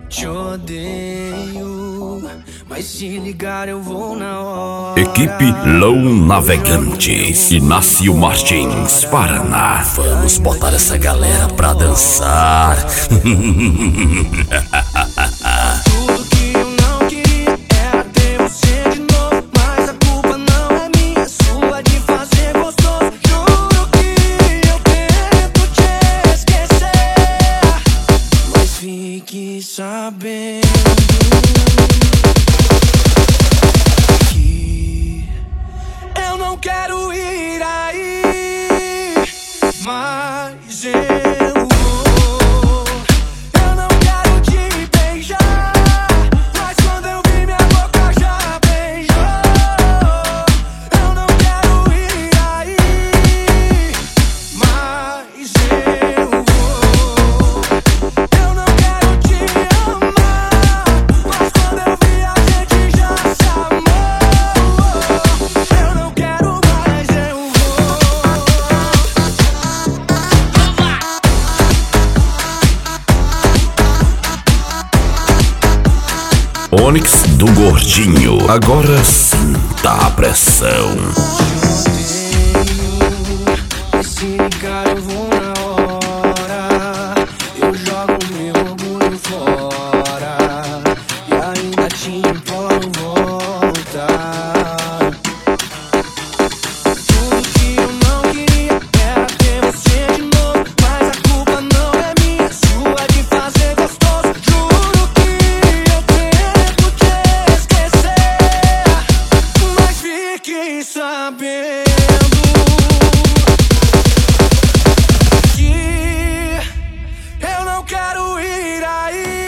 Te odeio, mas se ligar eu vou na hora. Equipe Low Navegantes, Inácio Martins, Paraná. Vamos botar essa galera pra dançar. Tudo que eu não queria era ter você de novo, mas a culpa não é minha, é sua de fazer gostoso. Juro que eu tento te esquecer, mas fique sabendo que eu não quero ir aí, mas eu vou. Eu não quero te beijar, mas quando eu vi minha boca já beijou. Eu não quero ir aí, mas eu vou. Eu não quero te amar, mas quando eu vi a gente já se amou. Eu não quero mais, eu vou. Onyx do Gordinho, agora sinta a pressão. Mas se ligar eu vou na hora. Eu jogo meu orgulho fora e ainda te imploro voltar. Tudo que eu não queria era ter você de novo, mas a culpa não é minha, é sua de fazer gostoso. Juro que eu tento te esquecer, mas fique sabendo que eu não quero ir aí,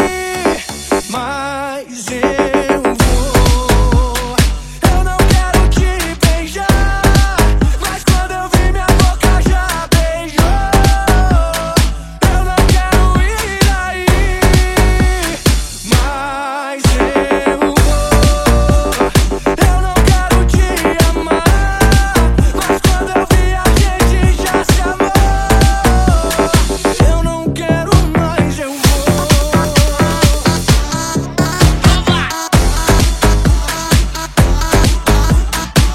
mas eu vou. Eu não quero te beijar, mas quando eu vi minha boca já beijou. Eu não quero ir aí, mas eu vou. Eu não quero te amar, mas quando eu vi a gente já se amou. Eu não quero mais, eu vou.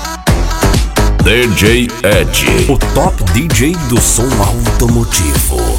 DJ Ed, o top DJ do som automotivo.